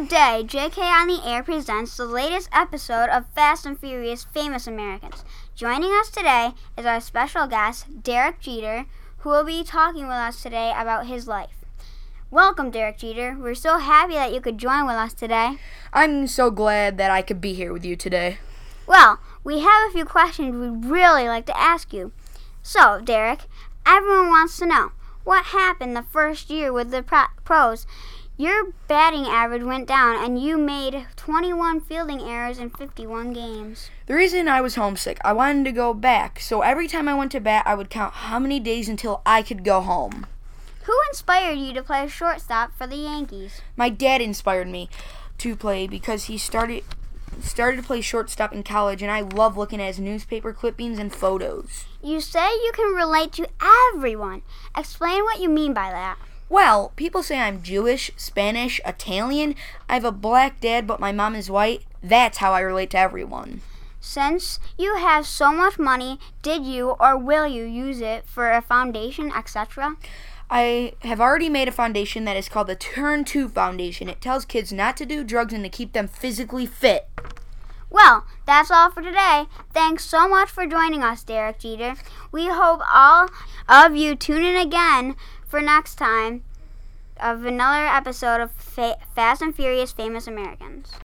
Today, JK on the Air presents the latest episode of Fast and Furious Famous Americans. Joining us today is our special guest, Derek Jeter, who will be talking with us today about his life. Welcome, Derek Jeter. We're so happy that you could join with us today. I'm so glad that I could be here with you today. Well, we have a few questions we'd really like to ask you. So, Derek, everyone wants to know, what happened the first year with the pros? Your batting average went down, and you made 21 fielding errors in 51 games. The reason I was homesick, I wanted to go back, so every time I went to bat, I would count how many days until I could go home. Who inspired you to play shortstop for the Yankees? My dad inspired me to play because he started to play shortstop in college, and I love looking at his newspaper clippings and photos. You say you can relate to everyone. Explain what you mean by that. Well, people say I'm Jewish, Spanish, Italian. I have a black dad, but my mom is white. That's how I relate to everyone. Since you have so much money, did you or will you use it for a foundation, etc.? I have already made a foundation that is called the Turn 2 Foundation. It tells kids not to do drugs and to keep them physically fit. Well, that's all for today. Thanks so much for joining us, Derek Jeter. We hope all of you tune in again for next time of another episode of Fast and Furious Famous Americans.